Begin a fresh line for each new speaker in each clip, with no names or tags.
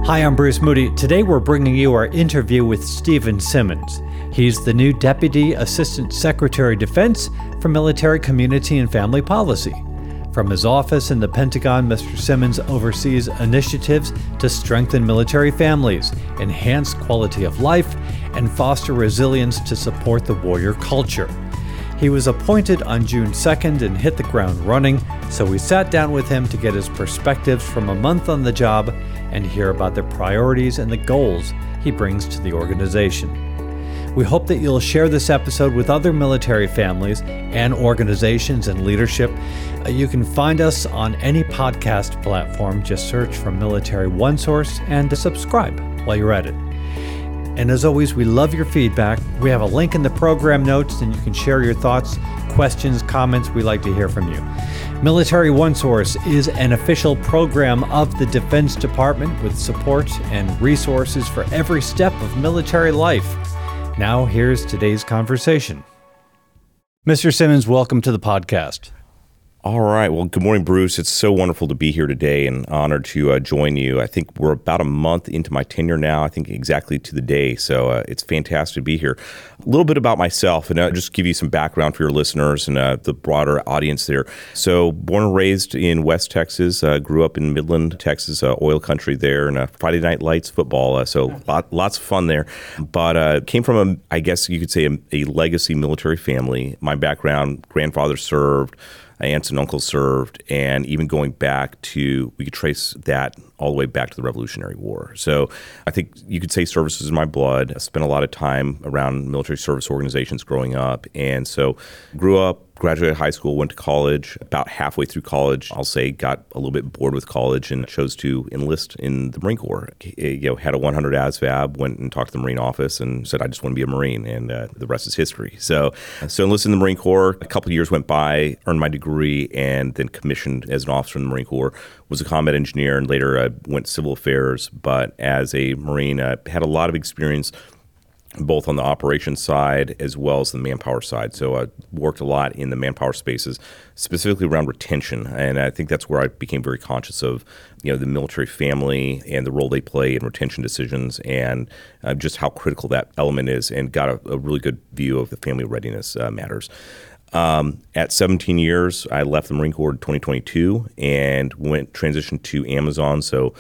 Hi, I'm Bruce Moody. Today we're bringing you our interview with Stephen Simmons. He's the new Deputy Assistant Secretary of Defense for Military, Community, and Family Policy. From his office in the Pentagon, Mr. Simmons oversees initiatives to strengthen military families, enhance quality of life, and foster resilience to support the warrior culture. He was appointed on June 2nd and hit the ground running, so we sat down with him to get his perspectives from a month on the job and hear about the priorities and the goals he brings to the organization. We hope that you'll share this episode with other military families and organizations and leadership. You can find us on any podcast platform. Just search for Military OneSource and subscribe while you're at it. And as always, we love your feedback. We have a link in the program notes, and you can share your thoughts, questions, comments. We like to hear from you. Military OneSource is an official program of the Defense Department with support and resources for every step of military life. Now, here's today's conversation. Mr. Simmons, welcome to the podcast.
All right. Well, good morning, Bruce. It's so wonderful to be here today and honored to join you. I think we're about a month into my tenure now, I think exactly to the day. So it's fantastic to be here. A little bit about myself, and I'll just give you some background for your listeners and the broader audience there. So born and raised in West Texas, grew up in Midland, Texas, oil country there, and Friday Night Lights football. So lots of fun there. But came from, I guess you could say, a legacy military family. My background, grandfather served, aunts and uncles served, and even going back to, we could trace that all the way back to the Revolutionary War. So I think you could say service is in my blood. I spent a lot of time around military service organizations growing up. And so grew up, graduated high school, went to college. About halfway through college, I'll say, got a little bit bored with college and chose to enlist in the Marine Corps. Had a 100 ASVAB, went and talked to the Marine office and said, I just want to be a Marine, and the rest is history. So enlisted in the Marine Corps. A couple of years went by, earned my degree, and then commissioned as an officer in the Marine Corps. Was a combat engineer, and later went civil affairs. But as a Marine, had a lot of experience both on the operations side as well as the manpower side. So I worked a lot in the manpower spaces, specifically around retention. And I think that's where I became very conscious of, the military family and the role they play in retention decisions, and just how critical that element is, and got a really good view of the family readiness matters. At 17 years, I left the Marine Corps in 2022 and transitioned to Amazon. So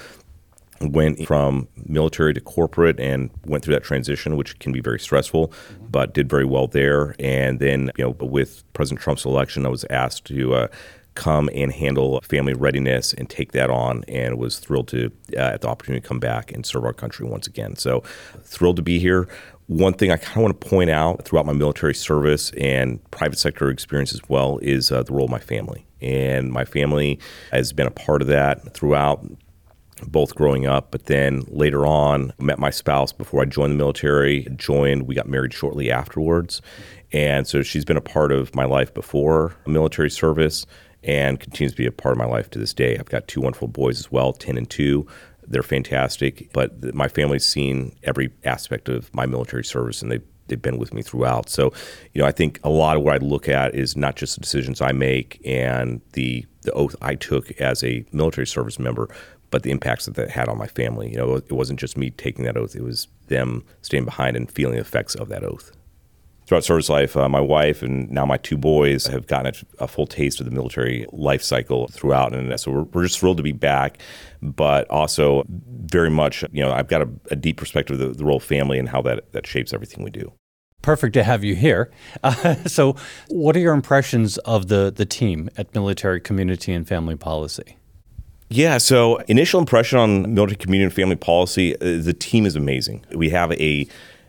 went from military to corporate and went through that transition, which can be very stressful, but did very well there. And then, with President Trump's election, I was asked to come and handle family readiness and take that on, and was thrilled to at the opportunity to come back and serve our country once again. So thrilled to be here. One thing I kind of want to point out throughout my military service and private sector experience as well is the role of my family. And my family has been a part of that throughout, both growing up, but then later on, met my spouse before I joined the military. We got married shortly afterwards. And so she's been a part of my life before military service and continues to be a part of my life to this day. I've got two wonderful boys as well, 10 and 2. They're fantastic, but my family's seen every aspect of my military service, and they've been with me throughout. So, I think a lot of what I look at is not just the decisions I make and the oath I took as a military service member, but the impacts that had on my family. It wasn't just me taking that oath. It was them staying behind and feeling the effects of that oath. Throughout service life, my wife and now my two boys have gotten a full taste of the military life cycle throughout. And so we're just thrilled to be back, but also very much, I've got a deep perspective of the role of family and how that shapes everything we do.
Perfect to have you here. So what are your impressions of the team at Military, Community, and Family Policy?
Yeah, so initial impression on military, community, and family policy, the team is amazing. We have a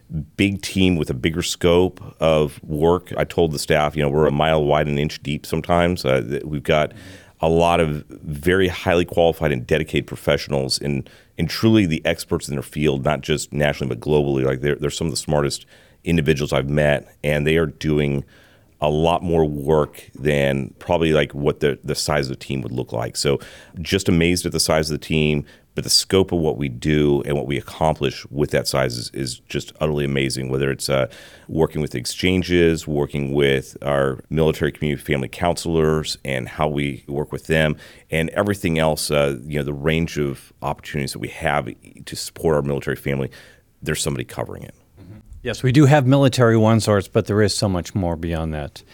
big team with a bigger scope of work. I told the staff, we're a mile wide and an inch deep sometimes. We've got a lot of very highly qualified and dedicated professionals and truly the experts in their field, not just nationally but globally. Like they're some of the smartest individuals I've met, and they are doing a lot more work than probably like what the size of the team would look like. So just amazed at the size of the team, but the scope of what we do and what we accomplish with that size is just utterly amazing, whether it's working with exchanges, working with our military community family counselors and how we work with them, and everything else, the range of opportunities that we have to support our military family, there's somebody covering it.
Yes, we do have Military OneSource, but there is so much more beyond that.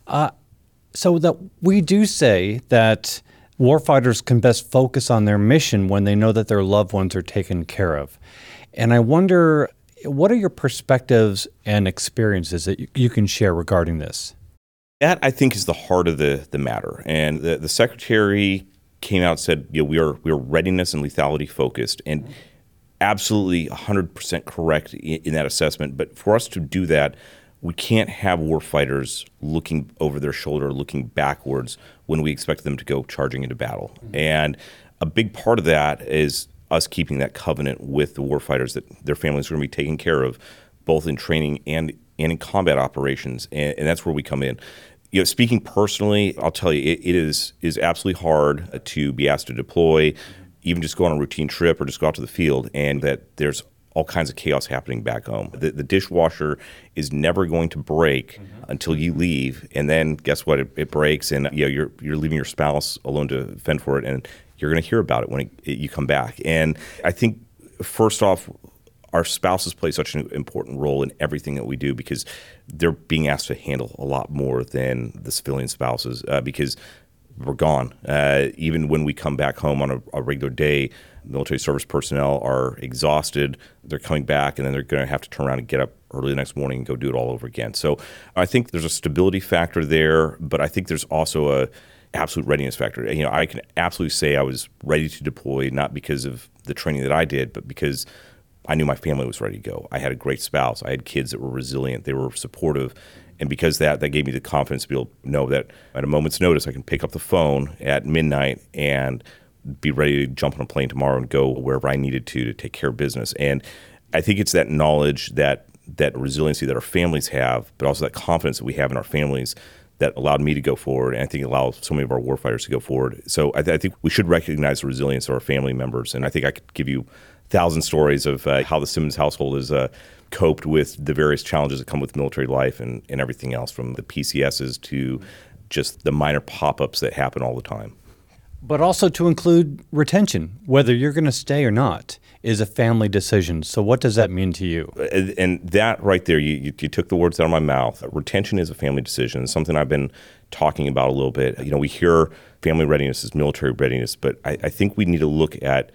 So that we do say that warfighters can best focus on their mission when they know that their loved ones are taken care of. And I wonder, what are your perspectives and experiences that you can share regarding this?
That, I think, is the heart of the matter. And the Secretary came out and said, we are readiness and lethality focused. And absolutely 100% correct in that assessment. But for us to do that, we can't have warfighters looking over their shoulder, looking backwards when we expect them to go charging into battle. Mm-hmm. And a big part of that is us keeping that covenant with the warfighters that their families are going to be taken care of, both in training and in combat operations. And that's where we come in. Speaking personally, I'll tell you, it is absolutely hard to be asked to deploy, even just go on a routine trip or just go out to the field, and that there's all kinds of chaos happening back home. The dishwasher is never going to break until you leave, and then guess what? It breaks, and you're leaving your spouse alone to fend for it, and you're going to hear about it when you come back. And I think, first off, our spouses play such an important role in everything that we do because they're being asked to handle a lot more than the civilian spouses because we're gone. Even when we come back home on a regular day, military service personnel are exhausted. They're coming back, and then they're going to have to turn around and get up early the next morning and go do it all over again. So I think there's a stability factor there, but I think there's also a absolute readiness factor. I can absolutely say I was ready to deploy, not because of the training that I did, but because I knew my family was ready to go. I had a great spouse. I had kids that were resilient. They were supportive. And because that gave me the confidence to be able to know that at a moment's notice, I can pick up the phone at midnight and be ready to jump on a plane tomorrow and go wherever I needed to take care of business. And I think it's that knowledge, that resiliency that our families have, but also that confidence that we have in our families that allowed me to go forward, and I think allows so many of our warfighters to go forward. So I think we should recognize the resilience of our family members, and I think I could give you 1,000 stories of how the Simmons household has coped with the various challenges that come with military life and everything else, from the PCSs to just the minor pop-ups that happen all the time.
But also to include retention, whether you're going to stay or not, is a family decision. So what does that mean to you?
And that right there, you took the words out of my mouth. Retention is a family decision. It's something I've been talking about a little bit. We hear family readiness as military readiness, but I think we need to look at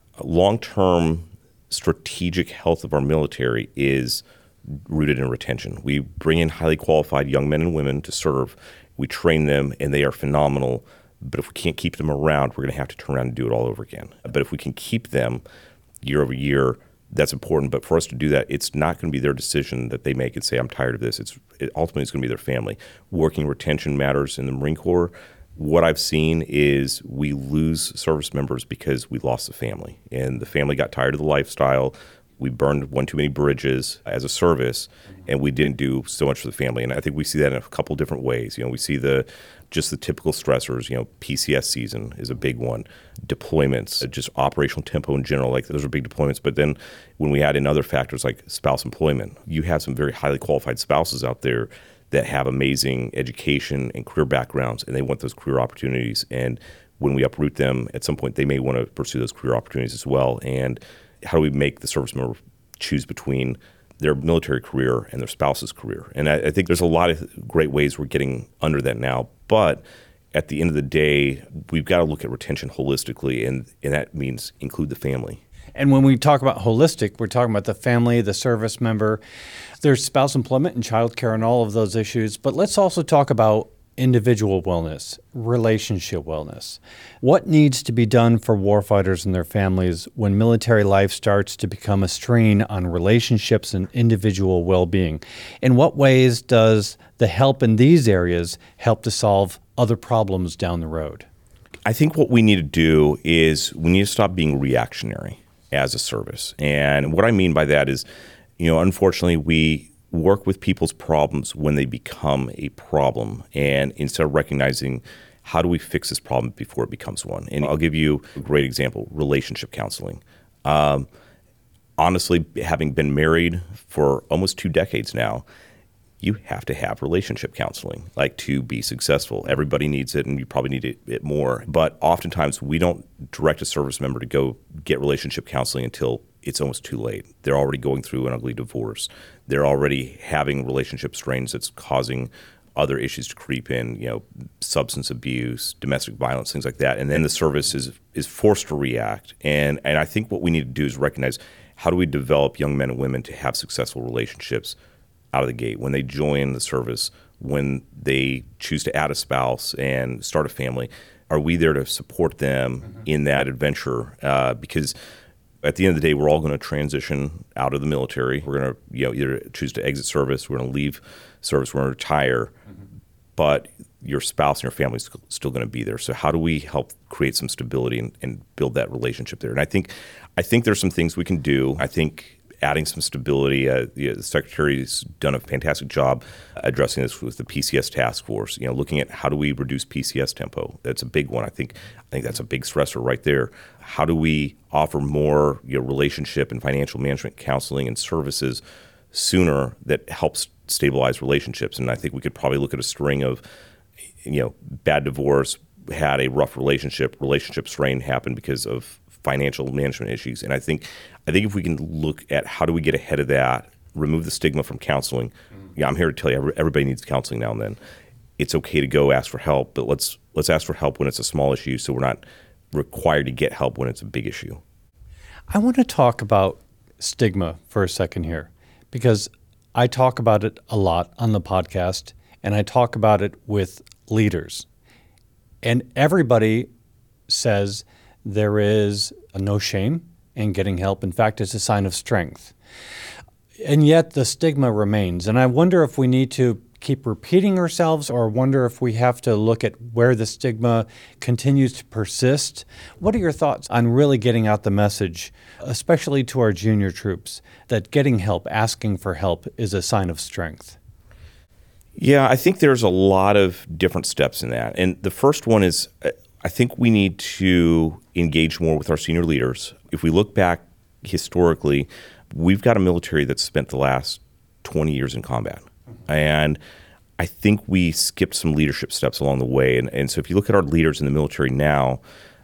long-term strategic health of our military is rooted in retention. We bring in highly qualified young men and women to serve. We train them, and they are phenomenal. But if we can't keep them around, we're going to have to turn around and do it all over again. But if we can keep them year over year, that's important. But for us to do that, it's not going to be their decision that they make and say, I'm tired of this. Ultimately, it's going to be their family. Working retention matters in the Marine Corps. What I've seen is we lose service members because we lost the family. And the family got tired of the lifestyle. We burned one too many bridges as a service, and we didn't do so much for the family. And I think we see that in a couple different ways. We see just the typical stressors. PCS season is a big one. Deployments, just operational tempo in general, like those are big deployments. But then when we add in other factors like spouse employment, you have some very highly qualified spouses out there that have amazing education and career backgrounds, and they want those career opportunities. And when we uproot them, at some point they may want to pursue those career opportunities as well. And how do we make the service member choose between their military career and their spouse's career? And I think there's a lot of great ways we're getting under that now. But at the end of the day, we've got to look at retention holistically, and that means include the family.
And when we talk about holistic, we're talking about the family, the service member. There's spouse employment and childcare and all of those issues. But let's also talk about individual wellness, relationship wellness. What needs to be done for warfighters and their families when military life starts to become a strain on relationships and individual well-being? In what ways does the help in these areas help to solve other problems down the road?
I think what we need to do is we need to stop being reactionary as a service. And what I mean by that is, unfortunately, work with people's problems when they become a problem, and instead of recognizing how do we fix this problem before it becomes one. And I'll give you a great example: relationship counseling. Honestly, having been married for almost 2 decades now, you have to have relationship counseling, like, to be successful. Everybody needs it, and you probably need it more. But oftentimes, we don't direct a service member to go get relationship counseling until it's almost too late. They're already going through an ugly divorce. They're already having relationship strains that's causing other issues to creep in, substance abuse, domestic violence, things like that. And then the service is forced to react. And I think what we need to do is recognize, how do we develop young men and women to have successful relationships out of the gate when they join the service, when they choose to add a spouse and start a family? Are we there to support them in that adventure? Because at the end of the day, we're all going to transition out of the military. We're going to either choose to exit service, we're going to leave service, we're going to retire, but your spouse and your family is still going to be there. So how do we help create some stability and build that relationship there? And I think there's some things we can do. I think adding some stability, the Secretary's done a fantastic job addressing this with the PCS task force, looking at how do we reduce PCS tempo. That's a big one. I think that's a big stressor right there. How do we offer more relationship and financial management counseling and services sooner that helps stabilize relationships? And I think we could probably look at a string of, bad divorce, had a rough relationship strain happened because of financial management issues. And I think if we can look at how do we get ahead of that, remove the stigma from counseling. I'm here to tell you, everybody needs counseling now and then. It's okay to go ask for help, but let's ask for help when it's a small issue, so we're not required to get help when it's a big issue.
I want to talk about stigma for a second here, because I talk about it a lot on the podcast, and I talk about it with leaders. And everybody says there is no shame in getting help. In fact, it's a sign of strength. And yet the stigma remains. And I wonder if we need to keep repeating ourselves, or wonder if we have to look at where the stigma continues to persist. What are your thoughts on really getting out the message, especially to our junior troops, that getting help, asking for help, is a sign of strength?
Yeah, I think there's a lot of different steps in that. And the first one is, I think we need to engage more with our senior leaders. If we look back historically, we've got a military that's spent the last 20 years in combat. And I think we skipped some leadership steps along the way. And so if you look at our leaders in the military now,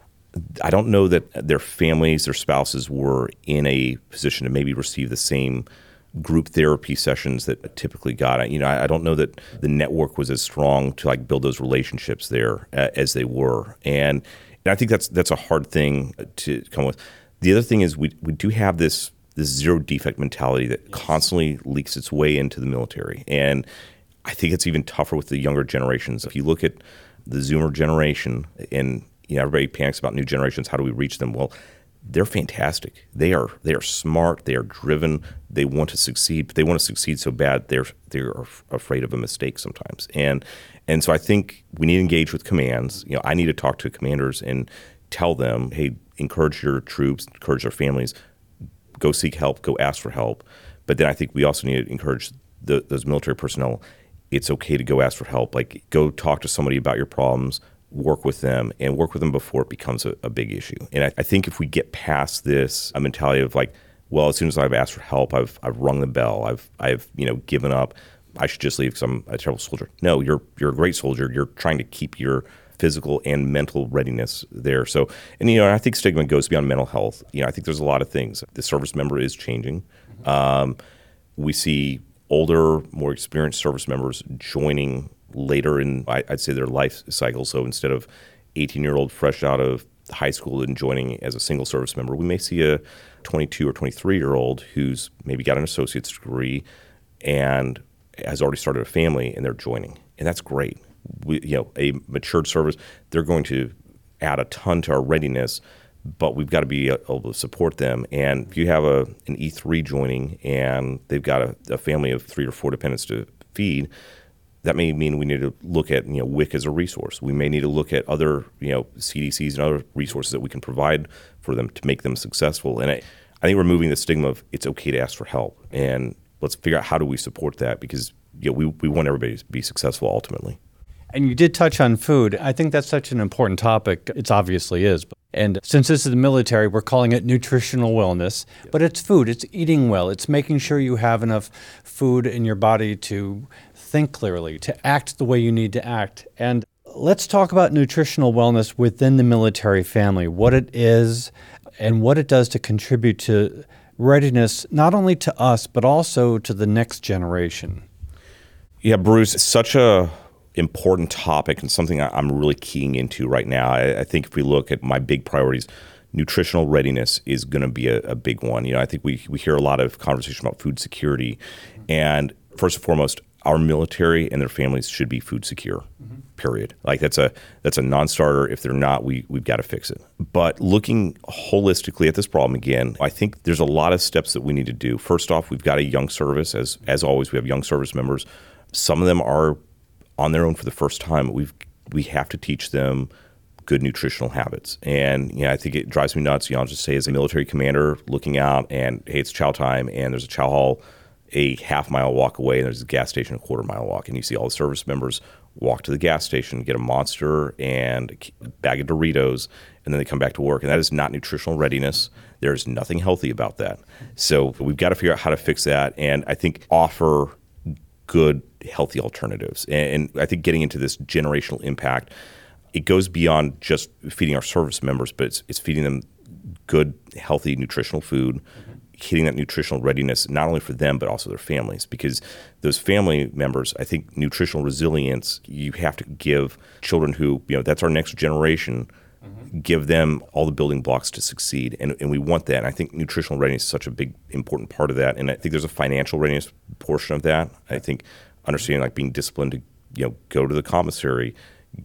I don't know that their families, their spouses were in a position to maybe receive the same group therapy sessions that typically got. I don't know that the network was as strong to build those relationships there as they were. And I think that's a hard thing to come with. The other thing is we do have this zero defect mentality that constantly leaks its way into the military. And I think it's even tougher with the younger generations. If you look at the Zoomer generation, and everybody panics about new generations, how do we reach them? Well, they're fantastic. They are smart. They are driven. They want to succeed. But they want to succeed so bad they're afraid of a mistake sometimes. And so I think we need to engage with commands. I need to talk to commanders and tell them, hey, encourage your troops, encourage their families, go seek help, go ask for help. But then I think we also need to encourage those military personnel. It's okay to go ask for help. Go talk to somebody about your problems. Work with them before it becomes a big issue. And I think if we get past this mentality of as soon as I've asked for help, I've rung the bell, I've given up, I should just leave because I'm a terrible soldier. No, you're a great soldier. You're trying to keep your physical and mental readiness there. So, and I think stigma goes beyond mental health. I think there's a lot of things. The service member is changing. We see older, more experienced service members joining later in, I'd say, their life cycle. So instead of 18-year-old fresh out of high school and joining as a single service member, we may see a 22 or 23-year-old who's maybe got an associate's degree and has already started a family, and they're joining. And that's great. A matured service, they're going to add a ton to our readiness, but we've got to be able to support them. And if you have an E3 joining and they've got a family of 3 or 4 dependents to feed, that may mean we need to look at WIC as a resource. We may need to look at other CDCs and other resources that we can provide for them to make them successful. And I think removing the stigma of it's okay to ask for help. And let's figure out how do we support that, because we want everybody to be successful ultimately.
And you did touch on food. I think that's such an important topic. It obviously is. And since this is the military, we're calling it nutritional wellness. But it's food. It's eating well. It's making sure you have enough food in your body to think clearly, to act the way you need to act. And let's talk about nutritional wellness within the military family, what it is and what it does to contribute to readiness, not only to us, but also to the next generation.
Yeah, Bruce, it's such a important topic and something I'm really keying into right now. I think if we look at my big priorities, nutritional readiness is going to be a big one. I think we hear a lot of conversation about food security, and first and foremost, our military and their families should be food secure. Period. Like that's a non-starter. If they're not, we've got to fix it. But looking holistically at this problem again, I think there's a lot of steps that we need to do. First off, we've got a young service. As always, we have young service members. Some of them are on their own for the first time. We have to teach them good nutritional habits. And I think it drives me nuts. I'll just say, as a military commander looking out and, hey, it's chow time, and there's a chow hall a half-mile walk away, and there's a gas station a quarter-mile walk, and you see all the service members walk to the gas station, get a Monster and a bag of Doritos, and then they come back to work. And that is not nutritional readiness. There's nothing healthy about that. So we've got to figure out how to fix that, and I think offer good, healthy alternatives. And I think getting into this generational impact, it goes beyond just feeding our service members, but it's feeding them good, healthy, nutritional food, hitting that nutritional readiness, not only for them, but also their families. Because those family members, I think nutritional resilience, you have to give children who, that's our next generation, give them all the building blocks to succeed. And we want that. And I think nutritional readiness is such a big, important part of that. And I think there's a financial readiness portion of that. I think understanding, like, being disciplined to, go to the commissary,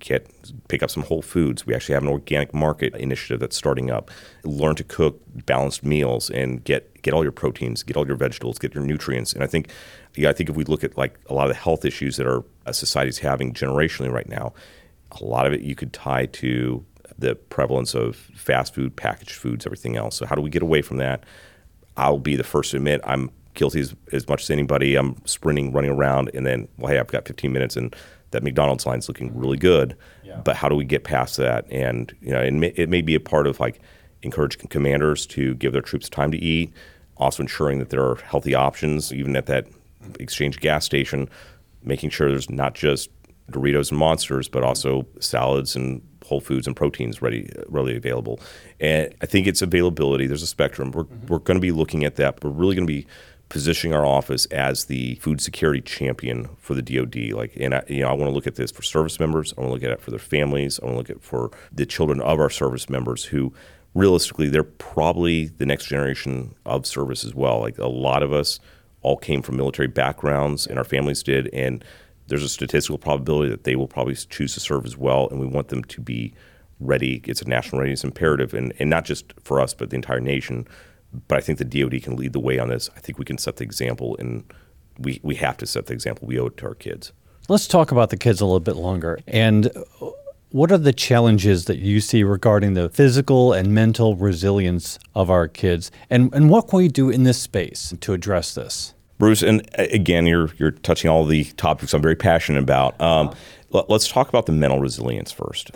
pick up some whole foods. We actually have an organic market initiative that's starting up. Learn to cook balanced meals and get all your proteins, get all your vegetables, get your nutrients. And I think if we look at, like, a lot of the health issues that our society's having generationally right now, a lot of it you could tie to the prevalence of fast food, packaged foods, everything else. So how do we get away from that? I'll be the first to admit I'm guilty as much as anybody. I'm sprinting, running around, and then, well, hey, I've got 15 minutes and that McDonald's line's looking really good. Yeah. But how do we get past that? And it may be a part of, like, encouraging commanders to give their troops time to eat, also ensuring that there are healthy options, even at that exchange gas station, making sure there's not just Doritos and Monsters, but also salads and whole foods and proteins readily available. And I think it's availability. There's a spectrum. We're going to be looking at that, but we're really going to be positioning our office as the food security champion for the DoD. I want to look at this for service members. I want to look at it for their families. I want to look at it for the children of our service members who, realistically, they're probably the next generation of service as well. Like, a lot of us all came from military backgrounds, and our families did, and there's a statistical probability that they will probably choose to serve as well, and we want them to be ready. It's a national readiness imperative, and not just for us, but the entire nation. But I think the DoD can lead the way on this. I think we can set the example, and we have to set the example. We owe it to our kids. Let's talk about the kids a little bit longer. And what are the challenges that you see regarding the physical and mental resilience of our kids? And what can we do in this space to address this? Bruce, and again, you're touching all the topics I'm very passionate about. Let's talk about the mental resilience first.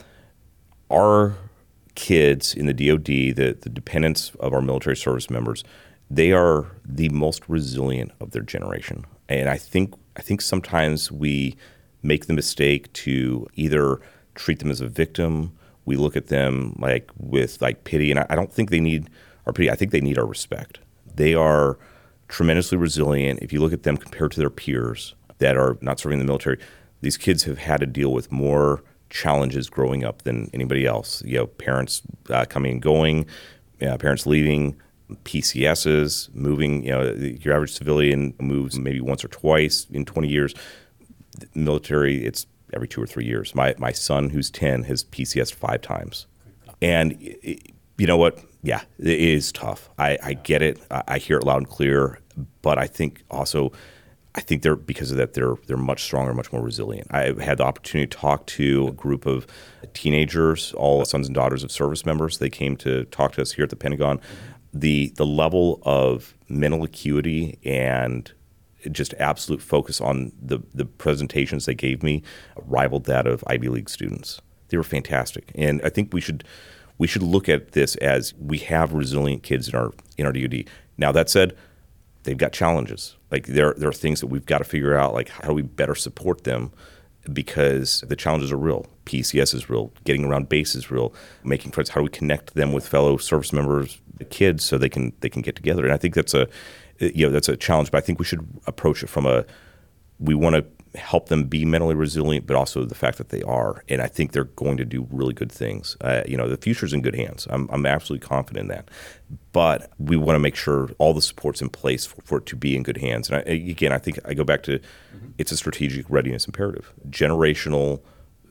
Our kids in the DoD, the dependents of our military service members, they are the most resilient of their generation. And I think sometimes we make the mistake to either treat them as a victim. We look at them with pity, and I don't think they need our pity. I think they need our respect. They are tremendously resilient. If you look at them compared to their peers that are not serving in the military, these kids have had to deal with more challenges growing up than anybody else. Parents coming and going, parents leaving, PCSs, moving. Your average civilian moves maybe once or twice in 20 years. The military, it's every 2 or 3 years. My son, who's 10, has PCSed 5 times. And you know what? Yeah, it is tough. I get it. I hear it loud and clear. But I think they're, because of that, they're much stronger, much more resilient. I had the opportunity to talk to a group of teenagers, all sons and daughters of service members. They came to talk to us here at the Pentagon. The level of mental acuity and just absolute focus on the presentations they gave me rivaled that of Ivy League students. They were fantastic. And I think we should look at this as we have resilient kids in our DoD. Now, that said, they've got challenges. Like there are things that we've got to figure out, like how do we better support them, because the challenges are real. PCS is real. Getting around base is real. Making friends. How do we connect them with fellow service members, kids, so they can get together? And I think that's a challenge. But I think we should approach it from we want to help them be mentally resilient, but also the fact that they are. And I think they're going to do really good things. The future's in good hands. I'm absolutely confident in that. But we want to make sure all the support's in place for it to be in good hands. And I think I go back to it's a strategic readiness imperative. Generational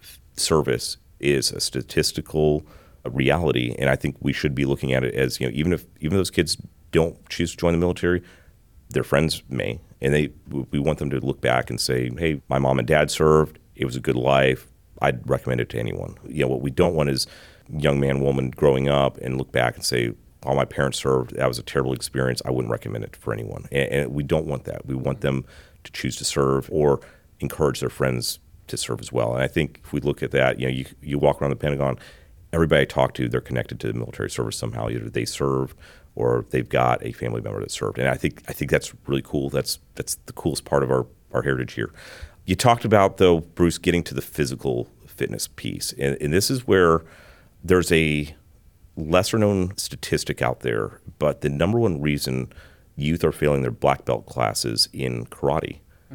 service is a statistical reality, and I think we should be looking at it as, even those kids don't choose to join the military, their friends may. And we want them to look back and say, hey, my mom and dad served. It was a good life. I'd recommend it to anyone. What we don't want is young man, woman growing up and look back and say, all my parents served. That was a terrible experience. I wouldn't recommend it for anyone. And we don't want that. We want them to choose to serve or encourage their friends to serve as well. And I think if we look at that, you walk around the Pentagon, everybody I talk to, they're connected to the military service somehow. Either they served or they've got a family member that served. And I think that's really cool. That's the coolest part of our heritage here. You talked about, though, Bruce, getting to the physical fitness piece. And this is where there's a lesser-known statistic out there, but the number one reason youth are failing their black belt classes in karate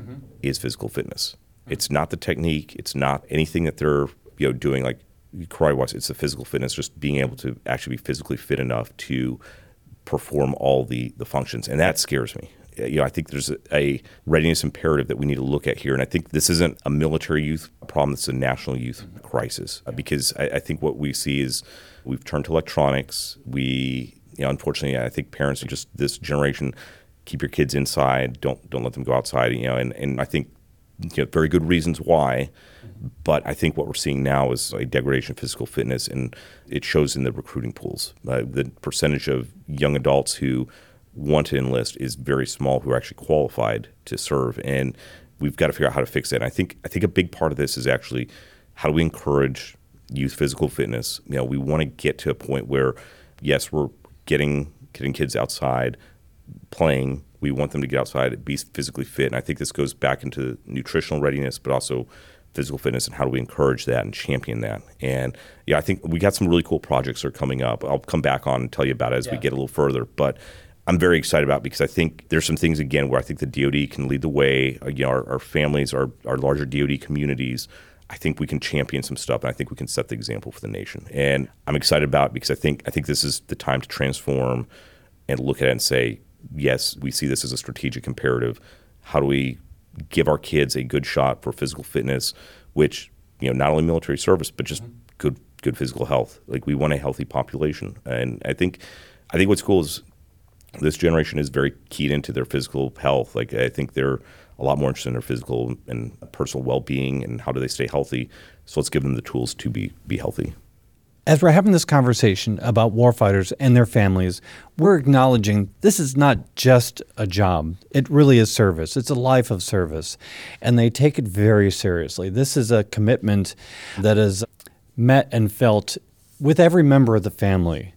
is physical fitness. It's not the technique. It's not anything that they're doing like karate-wise. It's the physical fitness, just being able to actually be physically fit enough to perform all the functions, and that scares me. I think there's a readiness imperative that we need to look at here, and I think this isn't a military youth problem, it's a national youth crisis, because I think what we see is we've turned to electronics. Unfortunately, I think parents are just this generation, keep your kids inside, don't let them go outside, and I think very good reasons why. But I think what we're seeing now is a degradation of physical fitness, and it shows in the recruiting pools. The percentage of young adults who want to enlist is very small who are actually qualified to serve, and we've got to figure out how to fix that. And I think a big part of this is actually how do we encourage youth physical fitness. We want to get to a point where, yes, we're getting kids outside playing. We want them to get outside, be physically fit, and I think this goes back into nutritional readiness, but also physical fitness, and how do we encourage that and champion that. And I think we got some really cool projects that are coming up. I'll come back on and tell you about it as we get a little further, but I'm very excited about it because I think there's some things, again, where I think the DoD can lead the way. Our families, our larger DoD communities, I think we can champion some stuff, and I think we can set the example for the nation. And I'm excited about it because I think this is the time to transform and look at it and say, yes, we see this as a strategic imperative. How do we give our kids a good shot for physical fitness, which, not only military service, but just good physical health. Like, we want a healthy population. And I think what's cool is this generation is very keyed into their physical health. Like, I think they're a lot more interested in their physical and personal well-being and how do they stay healthy. So let's give them the tools to be healthy.
As we're having this conversation about warfighters and their families, we're acknowledging this is not just a job. It really is service. It's a life of service, and they take it very seriously. This is a commitment that is met and felt with every member of the family.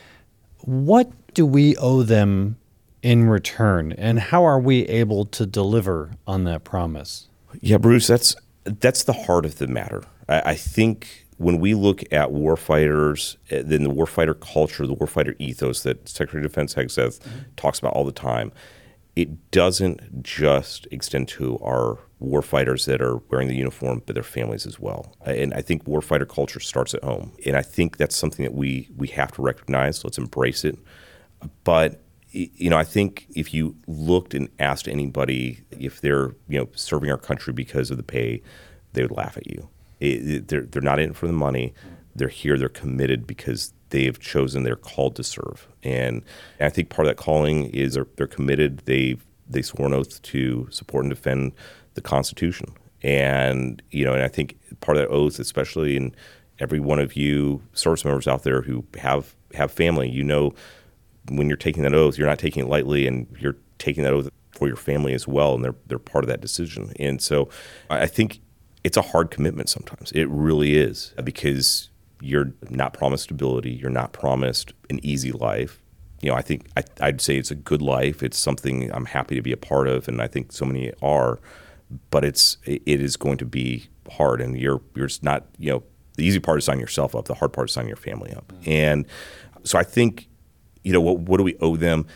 What do we owe them in return, and how are we able to deliver on that promise?
Yeah, Bruce, that's the heart of the matter. I think when we look at warfighters, then the warfighter culture, the warfighter ethos that Secretary of Defense Hegseth talks about all the time, it doesn't just extend to our warfighters that are wearing the uniform, but their families as well. And I think warfighter culture starts at home. And I think that's something that we have to recognize. Let's embrace it. But I think if you looked and asked anybody if they're serving our country because of the pay, they would laugh at you. They're not in it for the money. They're here. They're committed because they've chosen. They're called to serve. And I think part of that calling is they're committed. They swore an oath to support and defend the Constitution. And and I think part of that oath, especially in every one of you service members out there who have family, when you're taking that oath, you're not taking it lightly, and you're taking that oath for your family as well, and they're part of that decision. And so I think it's a hard commitment sometimes. It really is, because you're not promised stability. You're not promised an easy life. I think I'd say it's a good life. It's something I'm happy to be a part of, and I think so many are. But it is going to be hard, and you're just not. The easy part is signing yourself up. The hard part is signing your family up. And so I think, what do we owe them?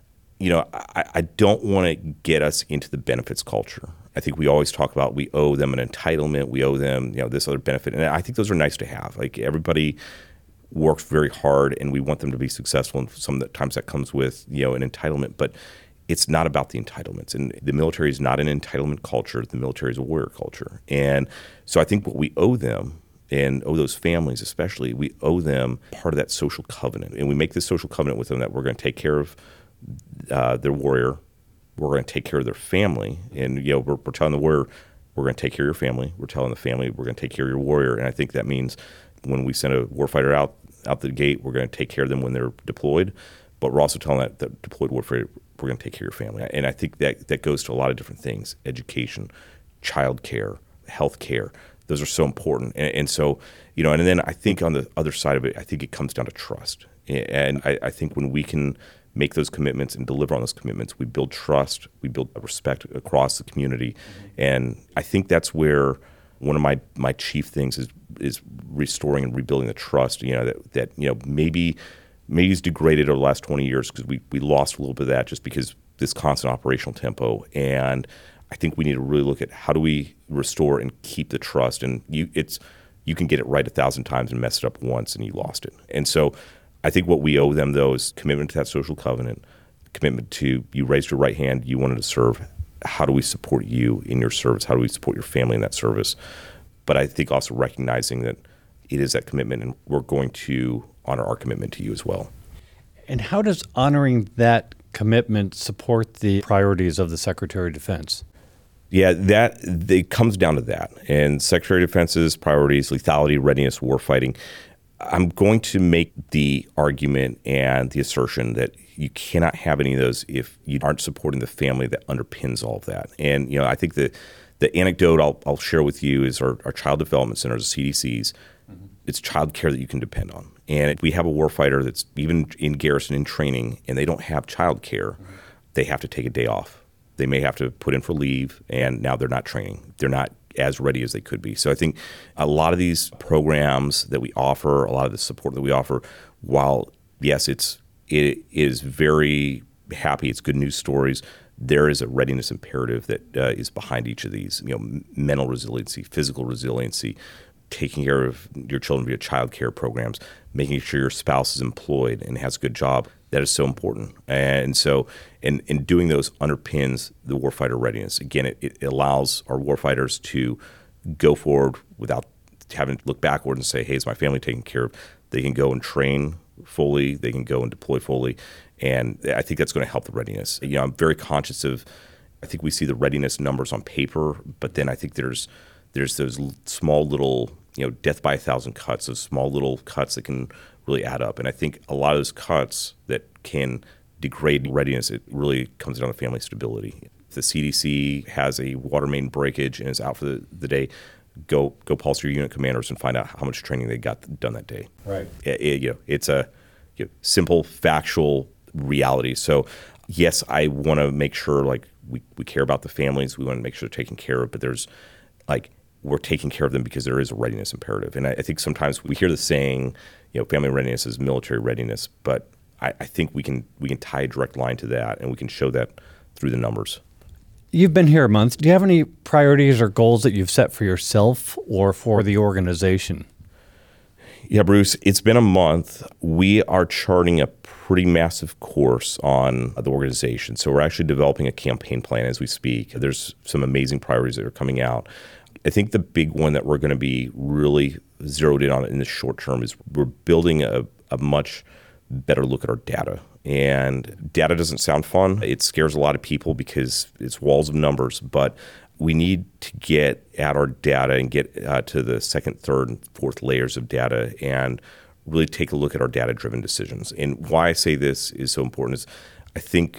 I don't want to get us into the benefits culture. I think we always talk about we owe them an entitlement. We owe them, this other benefit. And I think those are nice to have. Like, everybody works very hard, and we want them to be successful. And sometimes that comes with, an entitlement. But it's not about the entitlements. And the military is not an entitlement culture. The military is a warrior culture. And so I think what we owe them, and owe those families especially, we owe them part of that social covenant. And we make this social covenant with them that we're going to take care of their warrior, we're going to take care of their family, and we're telling the warrior, we're going to take care of your family. We're telling the family, we're going to take care of your warrior. And I think that means when we send a warfighter out the gate, we're going to take care of them when they're deployed, but we're also telling that deployed warfighter, we're going to take care of your family. And I think that goes to a lot of different things: education, child care, health care. Those are so important. And so, and then I think on the other side of it, I think it comes down to trust. And I think when we can make those commitments and deliver on those commitments, we build trust, we build respect across the community. And I think that's where one of my chief things is restoring and rebuilding the trust, that maybe it's degraded over the last 20 years because we lost a little bit of that just because this constant operational tempo. And I think we need to really look at how do we restore and keep the trust. And you can get it right 1,000 times and mess it up once and you lost it. And so I think what we owe them, though, is commitment to that social covenant, commitment to, you raised your right hand, you wanted to serve. How do we support you in your service? How do we support your family in that service? But I think also recognizing that it is that commitment, and we're going to honor our commitment to you as well.
And how does honoring that commitment support the priorities of the Secretary of Defense?
Yeah, it comes down to that. And Secretary of Defense's priorities: lethality, readiness, warfighting. I'm going to make the argument and the assertion that you cannot have any of those if you aren't supporting the family that underpins all of that. And I think the anecdote I'll share with you is our child development centers, the CDCs. Mm-hmm. It's child care that you can depend on. And if we have a warfighter that's even in garrison in training and they don't have child care, mm-hmm. they have to take a day off. They may have to put in for leave, and now they're not training. They're not as ready as they could be. So I think a lot of these programs that we offer, a lot of the support that we offer, while yes, it is very happy, it's good news stories, there is a readiness imperative that is behind each of these. Mental resiliency, physical resiliency, taking care of your children via child care programs, making sure your spouse is employed and has a good job. That is so important. And so in doing those underpins the warfighter readiness. Again, it allows our warfighters to go forward without having to look backward and say, hey, is my family taken care of? They can go and train fully. They can go and deploy fully. And I think that's going to help the readiness. I'm very conscious of, I think we see the readiness numbers on paper, but then I think there's those small little, death by 1,000 cuts, those small little cuts that can really add up. And I think a lot of those cuts that can degrade readiness, it really comes down to family stability. If the CDC has a water main breakage and is out for the day, go pulse your unit commanders and find out how much training they got done that day.
Right.
It's a simple, factual reality. So yes, I want to make sure we care about the families. We want to make sure they're taken care of, but there's we're taking care of them because there is a readiness imperative. And I think sometimes we hear the saying, family readiness is military readiness, but I think we can tie a direct line to that, and we can show that through the numbers.
You've been here a month. Do you have any priorities or goals that you've set for yourself or for the organization?
Yeah, Bruce, it's been a month. We are charting a pretty massive course on the organization. So we're actually developing a campaign plan as we speak. There's some amazing priorities that are coming out. I think the big one that we're going to be really zeroed in on in the short term is we're building a much better look at our data. And data doesn't sound fun. It scares a lot of people because it's walls of numbers, but we need to get at our data and get to the second, third, and fourth layers of data and really take a look at our data-driven decisions. And why I say this is so important is I think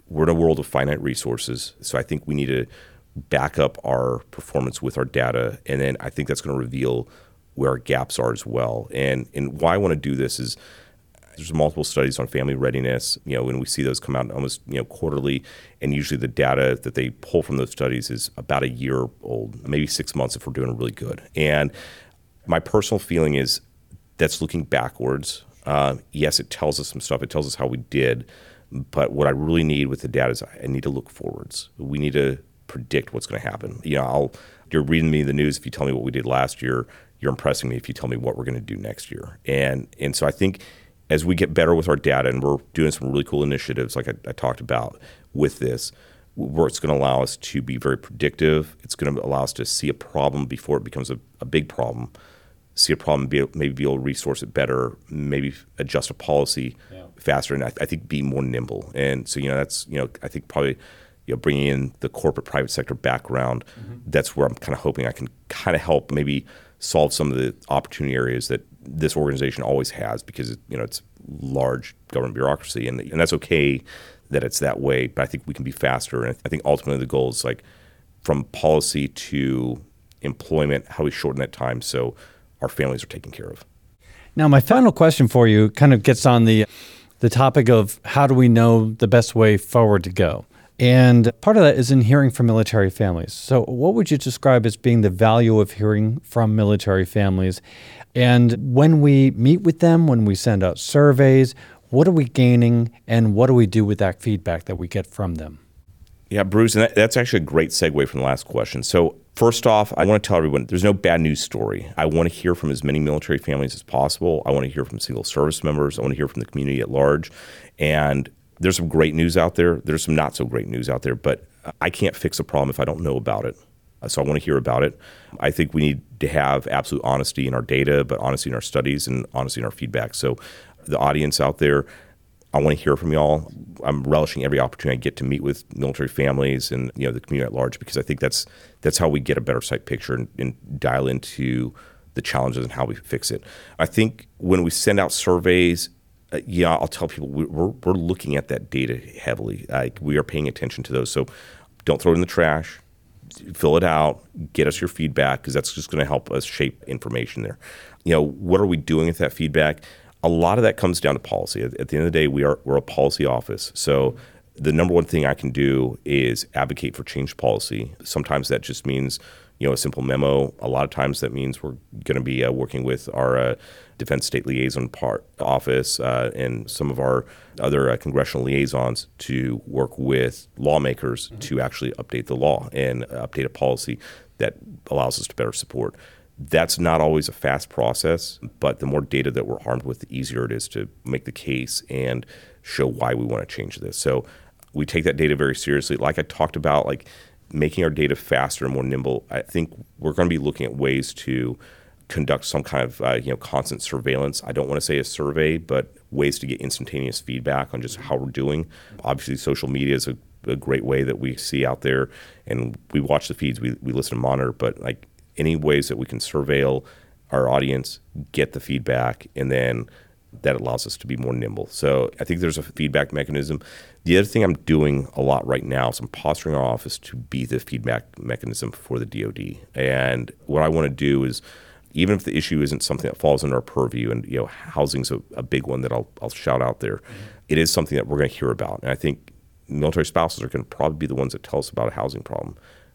we're in a world of finite resources. So I think we need to back up our performance with our data. And then I think that's going to reveal where our gaps are as well. And why I want to do this is there's multiple studies on family readiness, when we see those come out almost, quarterly, and usually the data that they pull from those studies is about a year old, maybe 6 months if we're doing really good. And my personal feeling is that's looking backwards. Yes, it tells us some stuff. It tells us how we did. But what I really need with the data is I need to look forwards. We need to predict what's going to happen. You're reading me the news if you tell me what we did last year. You're impressing me if you tell me what we're going to do next year. And so I think as we get better with our data, and we're doing some really cool initiatives like I talked about with this, where it's going to allow us to be very predictive. It's going to allow us to see a problem before it becomes a big problem, see a problem, maybe be able to resource it better, maybe adjust a policy faster, and I think be more nimble. And so, that's, I think probably, bringing in the corporate private sector background, that's where I'm kind of hoping I can kind of help maybe solve some of the opportunity areas that this organization always has, because it's large government bureaucracy, and that's okay that it's that way, but I think we can be faster. And I think ultimately the goal is like from policy to employment, how we shorten that time so our families are taken care of.
Now, my final question for you kind of gets on the topic of how do we know the best way forward to go? And part of that is in hearing from military families. So what would you describe as being the value of hearing from military families? And when we meet with them, when we send out surveys, what are we gaining and what do we do with that feedback that we get from them?
Yeah, Bruce, and that's actually a great segue from the last question. So first off, I want to tell everyone there's no bad news story. I want to hear from as many military families as possible. I want to hear from single service members. I want to hear from the community at large. And there's some great news out there. There's some not so great news out there, but I can't fix a problem if I don't know about it. So I want to hear about it. I think we need to have absolute honesty in our data, but honesty in our studies and honesty in our feedback. So the audience out there, I want to hear from y'all. I'm relishing every opportunity I get to meet with military families and the community at large, because I think that's how we get a better sight picture and dial into the challenges and how we fix it. I think when we send out surveys, I'll tell people we're looking at that data heavily. We are paying attention to those. So don't throw it in the trash. Fill it out. Get us your feedback, because that's just going to help us shape information there. What are we doing with that feedback? A lot of that comes down to policy. At the end of the day, we're a policy office. So the number one thing I can do is advocate for change policy. Sometimes that just means a simple memo. A lot of times that means we're going to be working with our Defense State Liaison office and some of our other congressional liaisons to work with lawmakers to actually update the law and update a policy that allows us to better support. That's not always a fast process, but the more data that we're armed with, the easier it is to make the case and show why we want to change this. So we take that data very seriously. Like I talked about, like making our data faster and more nimble, I think we're going to be looking at ways to conduct some kind of constant surveillance. I don't want to say a survey, but ways to get instantaneous feedback on just how we're doing. Obviously, social media is a great way that we see out there, and we watch the feeds, we listen and monitor, but like any ways that we can surveil our audience, get the feedback, and then that allows us to be more nimble. So I think there's a feedback mechanism. The other thing I'm doing a lot right now is I'm posturing our office to be the feedback mechanism for the DoD. And what I want to do is, even if the issue isn't something that falls under our purview, and housing's a big one that I'll shout out there, it is something that we're going to hear about. And I think military spouses are going to probably be the ones that tell us about a housing problem.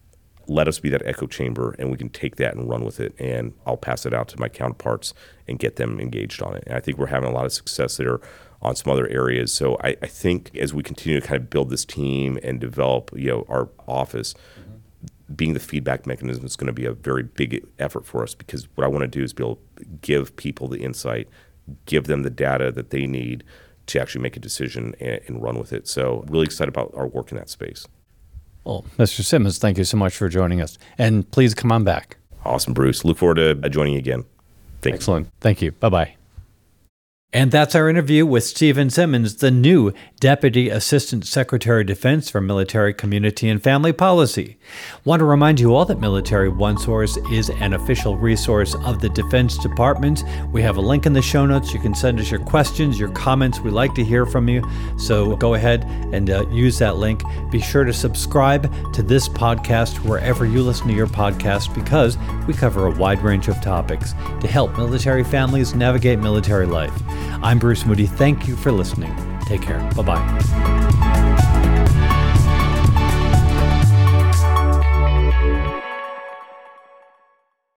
Let us be that echo chamber, and we can take that and run with it, and I'll pass it out to my counterparts and get them engaged on it. And I think we're having a lot of success there on some other areas. So I think as we continue to kind of build this team and develop our office, being the feedback mechanism is going to be a very big effort for us, because what I want to do is be able to give people the insight, give them the data that they need to actually make a decision and run with it. So really excited about our work in that space.
Well, Mr. Simmons, thank you so much for joining us. And please come on back.
Awesome, Bruce. Look forward to joining you again.
Excellent. Thank you. Bye-bye. And that's our interview with Stephen Simmons, the new Deputy Assistant Secretary of Defense for Military, Community, and Family Policy. Want to remind you all that Military OneSource is an official resource of the Defense Department. We have a link in the show notes. You can send us your questions, your comments. We like to hear from you. So go ahead and use that link. Be sure to subscribe to this podcast wherever you listen to your podcast, because we cover a wide range of topics to help military families navigate military life. I'm Bruce Moody. Thank you for listening. Take care. Bye-bye.